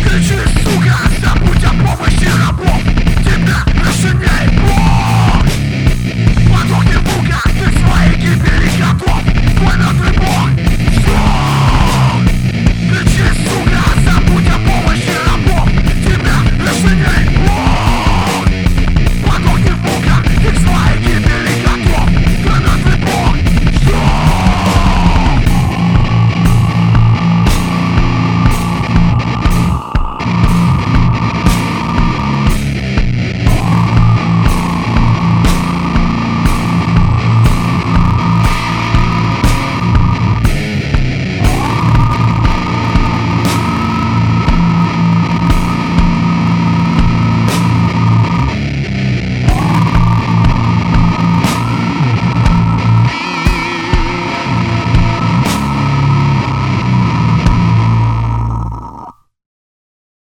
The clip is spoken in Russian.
Кричи, сука, забудь о помощи рабов. Тебя расширяет боль. Подохни, бука, ты своей гибели готов. Твой